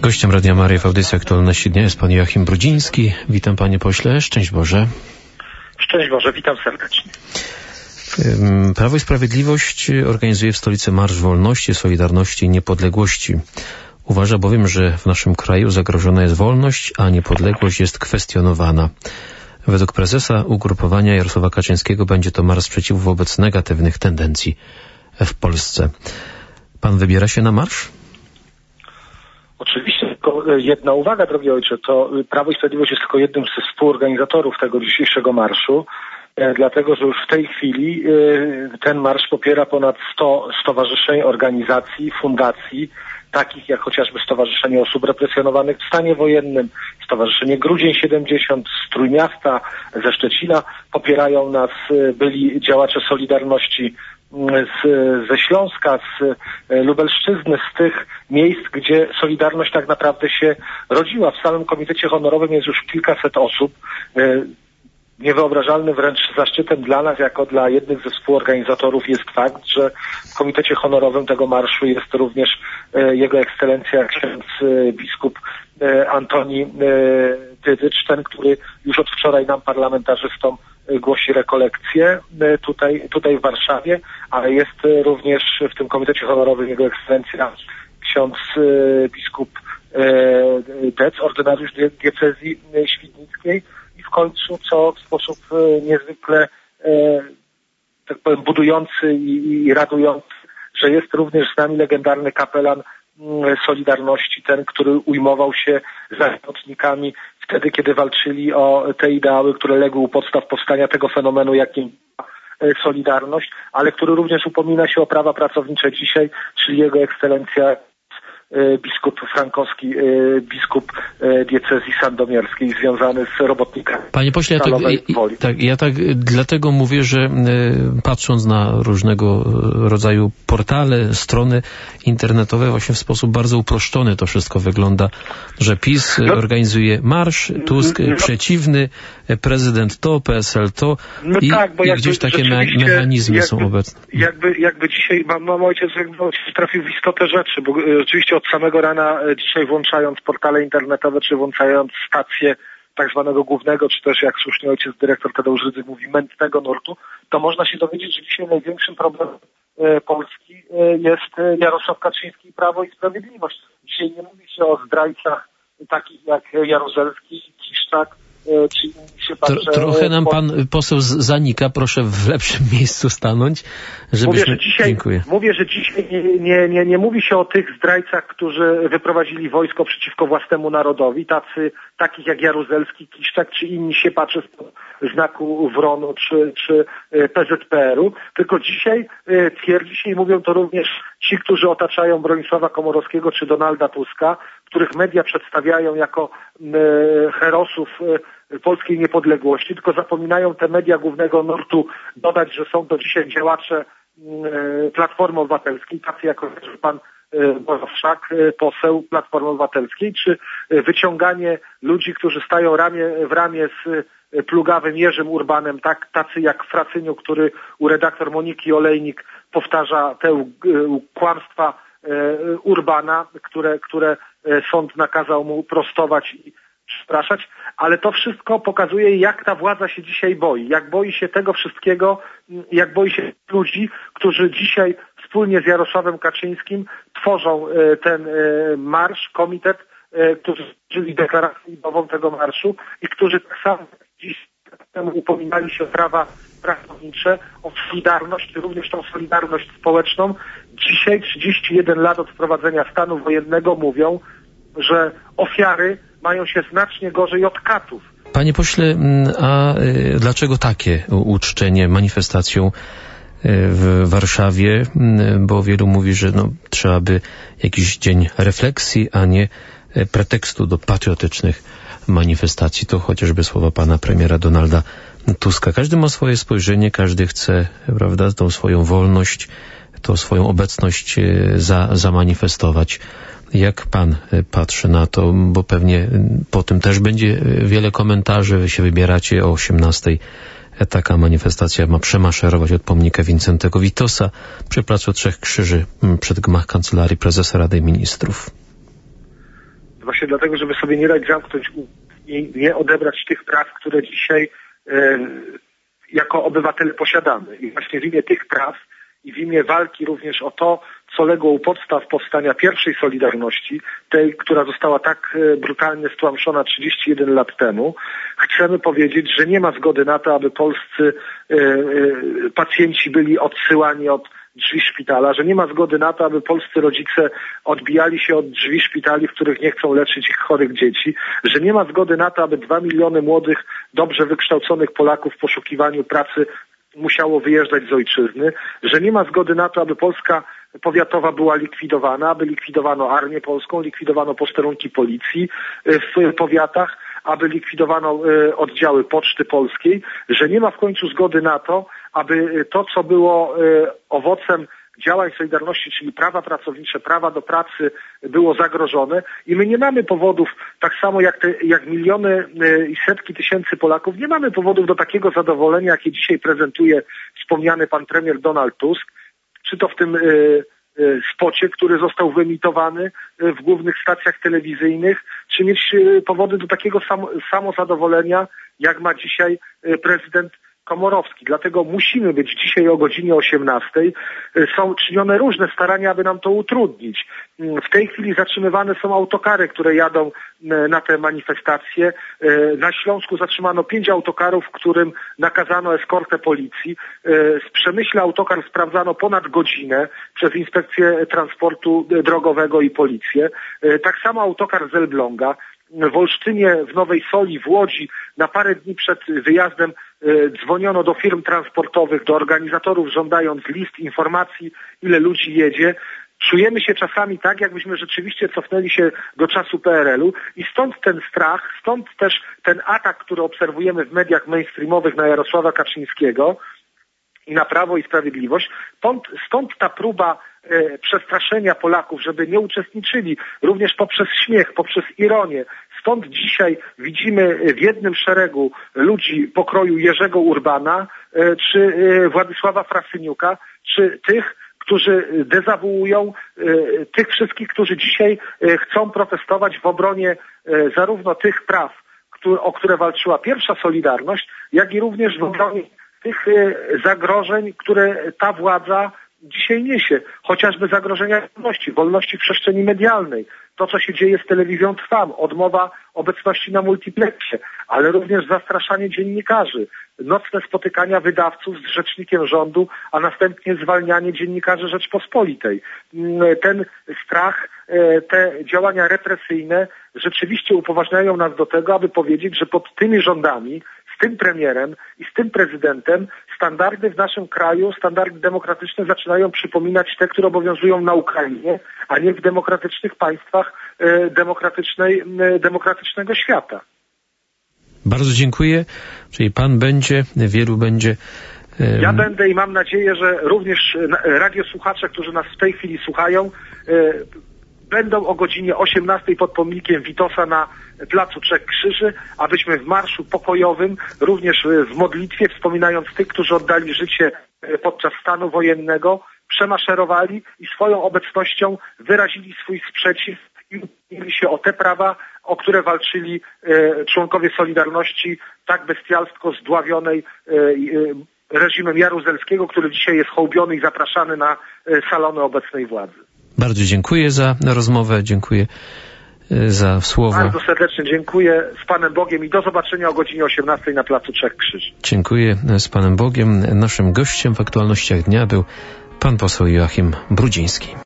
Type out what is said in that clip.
Gościem Radia Maryja w audycji Aktualności Dnia jest pan Joachim Brudziński. Witam panie pośle, szczęść Boże. Szczęść Boże, witam serdecznie. Prawo i Sprawiedliwość organizuje w stolicy Marsz Wolności, Solidarności i Niepodległości. Uważa bowiem, że w naszym kraju zagrożona jest wolność, a niepodległość jest kwestionowana. Według prezesa ugrupowania Jarosława Kaczyńskiego będzie to marsz sprzeciwu wobec negatywnych tendencji w Polsce. Pan wybiera się na marsz? Oczywiście, tylko jedna uwaga, drogi ojcze, to Prawo i Sprawiedliwość jest tylko jednym ze współorganizatorów tego dzisiejszego marszu, dlatego że już w tej chwili ten marsz popiera ponad 100 stowarzyszeń, organizacji, fundacji, takich jak chociażby Stowarzyszenie Osób Represjonowanych w Stanie Wojennym, Stowarzyszenie Grudzień 70 z Trójmiasta, ze Szczecina. Popierają nas byli działacze Solidarności ze Śląska, z Lubelszczyzny, z tych miejsc, gdzie Solidarność tak naprawdę się rodziła. W samym Komitecie Honorowym jest już kilkaset osób. Niewyobrażalny wręcz zaszczytem dla nas, jako dla jednych ze współorganizatorów, jest fakt, że w Komitecie Honorowym tego marszu jest również Jego Ekscelencja ksiądz biskup Antoni Dydycz, ten, który już od wczoraj nam parlamentarzystom głosi rekolekcje tutaj w Warszawie, ale jest również w tym Komitecie Honorowym Jego Ekscelencja ksiądz biskup Dec, ordynariusz diecezji świdnickiej. I w końcu, co w sposób niezwykle, tak powiem, budujący i radujący, że jest również z nami legendarny kapelan Solidarności, ten, który ujmował się za ochotnikami wtedy, kiedy walczyli o te ideały, które legły u podstaw powstania tego fenomenu, jakim Solidarność, ale który również upomina się o prawa pracownicze dzisiaj, czyli Jego Ekscelencja biskup Frankowski, biskup diecezji sandomierskiej, związany z robotnikami. Panie pośle, ja tak dlatego mówię, że patrząc na różnego rodzaju portale, strony internetowe, właśnie w sposób bardzo uproszczony to wszystko wygląda, że PiS organizuje marsz, Tusk przeciwny, prezydent to, PSL to i gdzieś takie mechanizmy są obecne. Jakby dzisiaj, mam ojciec trafił w istotę rzeczy, bo rzeczywiście od samego rana dzisiaj, włączając portale internetowe, czy włączając stację tak zwanego głównego, czy też jak słusznie ojciec dyrektor Tadeusz Rydzyk mówi, mętnego nurtu, to można się dowiedzieć, że dzisiaj największym problemem Polski jest Jarosław Kaczyński i Prawo i Sprawiedliwość. Dzisiaj nie mówi się o zdrajcach takich jak Jaruzelski, Kiszczak, czy inni się patrzą. Trochę nam pan poseł zanika, proszę w lepszym miejscu stanąć, żebyśmy... Mówię, że dzisiaj nie mówi się o tych zdrajcach, którzy wyprowadzili wojsko przeciwko własnemu narodowi, takich jak Jaruzelski, Kiszczak, czy inni się patrzą z znaku WRON-u, czy PZPR-u, tylko dzisiaj twierdzi się i mówią to również ci, którzy otaczają Bronisława Komorowskiego czy Donalda Tuska, których media przedstawiają jako herosów polskiej niepodległości, tylko zapominają te media głównego nurtu dodać, że są to dzisiaj działacze Platformy Obywatelskiej, tacy jak pan Borowszak, poseł Platformy Obywatelskiej, czy wyciąganie ludzi, którzy stają ramię w ramię z plugawym Jerzym Urbanem, tacy jak Fracyniu, który u redaktor Moniki Olejnik powtarza te kłamstwa Urbana, które sąd nakazał mu prostować i przepraszać, ale to wszystko pokazuje, jak ta władza się dzisiaj boi, jak boi się tego wszystkiego, jak boi się ludzi, którzy dzisiaj wspólnie z Jarosławem Kaczyńskim tworzą ten marsz, komitet, którzy złożyli deklarację idową tego marszu i którzy tak samo dziś temu upominali się o prawa pracownicze, o solidarność, również tą solidarność społeczną. Dzisiaj, 31 lat od wprowadzenia stanu wojennego, mówią, że ofiary mają się znacznie gorzej od katów. Panie pośle, a dlaczego takie uczczenie manifestacją w Warszawie? Bo wielu mówi, że trzeba by jakiś dzień refleksji, a nie pretekstu do patriotycznych manifestacji. To chociażby słowa pana premiera Donalda Tuska. Każdy ma swoje spojrzenie, każdy chce, prawda, tą swoją wolność, tą swoją obecność zamanifestować. Jak pan patrzy na to, bo pewnie po tym też będzie wiele komentarzy, wy się wybieracie o 18:00. Taka manifestacja ma przemaszerować od pomnika Wincentego Witosa przy Placu Trzech Krzyży przed gmach Kancelarii Prezesa Rady Ministrów. Właśnie dlatego, żeby sobie nie dać zamknąć i nie odebrać tych praw, które dzisiaj jako obywatele posiadamy. I właśnie w imię tych praw i w imię walki również o to, co legło u podstaw powstania pierwszej Solidarności, tej, która została tak brutalnie stłamszona 31 lat temu, chcemy powiedzieć, że nie ma zgody na to, aby polscy pacjenci byli odsyłani od drzwi szpitala, że nie ma zgody na to, aby polscy rodzice odbijali się od drzwi szpitali, w których nie chcą leczyć ich chorych dzieci, że nie ma zgody na to, aby 2 miliony młodych, dobrze wykształconych Polaków w poszukiwaniu pracy musiało wyjeżdżać z ojczyzny, że nie ma zgody na to, aby Polska powiatowa była likwidowana, aby likwidowano armię polską, likwidowano posterunki policji w powiatach, aby likwidowano oddziały Poczty Polskiej, że nie ma w końcu zgody na to, aby to, co było owocem działań Solidarności, czyli prawa pracownicze, prawa do pracy było zagrożone i my nie mamy powodów, tak samo jak miliony i setki tysięcy Polaków, nie mamy powodów do takiego zadowolenia, jakie dzisiaj prezentuje wspomniany pan premier Donald Tusk, czy to w tym spocie, który został wyemitowany w głównych stacjach telewizyjnych, czy mieć powody do takiego samozadowolenia, jak ma dzisiaj prezydent Komorowski. Dlatego musimy być dzisiaj o godzinie 18. Są czynione różne starania, aby nam to utrudnić. W tej chwili zatrzymywane są autokary, które jadą na te manifestacje. Na Śląsku zatrzymano 5 autokarów, którym nakazano eskortę policji. Z Przemyśla autokar sprawdzano ponad godzinę przez Inspekcję Transportu Drogowego i Policję. Tak samo autokar z Elbląga. W Olsztynie, w Nowej Soli, w Łodzi na parę dni przed wyjazdem dzwoniono do firm transportowych, do organizatorów, żądając list, informacji, ile ludzi jedzie. Czujemy się czasami tak, jakbyśmy rzeczywiście cofnęli się do czasu PRL-u i stąd ten strach, stąd też ten atak, który obserwujemy w mediach mainstreamowych na Jarosława Kaczyńskiego i na Prawo i Sprawiedliwość. Stąd ta próba przestraszenia Polaków, żeby nie uczestniczyli, również poprzez śmiech, poprzez ironię. Stąd dzisiaj widzimy w jednym szeregu ludzi pokroju Jerzego Urbana, czy Władysława Frasyniuka, czy tych, którzy dezawuują tych wszystkich, którzy dzisiaj chcą protestować w obronie zarówno tych praw, o które walczyła pierwsza Solidarność, jak i również w obronie tych zagrożeń, które ta władza dzisiaj niesie, chociażby zagrożenia wolności w przestrzeni medialnej, to co się dzieje z telewizją Trwam, odmowa obecności na multiplexie, ale również zastraszanie dziennikarzy, nocne spotykania wydawców z rzecznikiem rządu, a następnie zwalnianie dziennikarzy Rzeczpospolitej. Ten strach, te działania represyjne rzeczywiście upoważniają nas do tego, aby powiedzieć, że pod tymi rządami, z tym premierem i z tym prezydentem standardy w naszym kraju, standardy demokratyczne zaczynają przypominać te, które obowiązują na Ukrainie, a nie w demokratycznych państwach demokratycznego świata. Bardzo dziękuję. Czyli pan będzie, wielu będzie. Ja będę i mam nadzieję, że również radiosłuchacze, którzy nas w tej chwili słuchają, będą o godzinie 18 pod pomnikiem Witosa na Placu Trzech Krzyży, abyśmy w marszu pokojowym, również w modlitwie, wspominając tych, którzy oddali życie podczas stanu wojennego, przemaszerowali i swoją obecnością wyrazili swój sprzeciw i upewnili się o te prawa, o które walczyli członkowie Solidarności, tak bestialsko zdławionej reżimem Jaruzelskiego, który dzisiaj jest hołbiony i zapraszany na salony obecnej władzy. Bardzo dziękuję za rozmowę, dziękuję za słowa. Bardzo serdecznie dziękuję, z Panem Bogiem i do zobaczenia o godzinie 18 na Placu Trzech Krzyży. Dziękuję, z Panem Bogiem. Naszym gościem w aktualnościach dnia był pan poseł Joachim Brudziński.